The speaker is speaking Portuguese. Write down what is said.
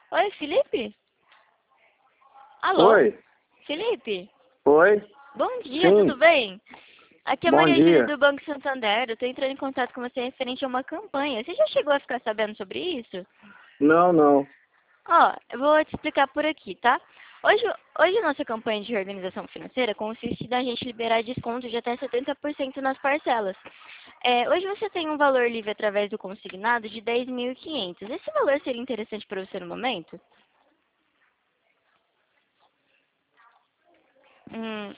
Oi, Felipe? Alô? Oi, Felipe? oi, Bom dia, tudo sim, bem? Aqui é a bom Maria Júlia dia. do Banco Santander. Eu tô entrando em contato com você referente a uma campanha. Você já chegou a ficar sabendo sobre isso? Não, não. Ó, eu vou te explicar por aqui, tá? Hoje, hoje a nossa campanha de reorganização financeira consiste da gente liberar desconto de até 70% nas parcelas. Hoje você tem um valor livre através do consignado de 10.500. Esse valor seria interessante para você no momento?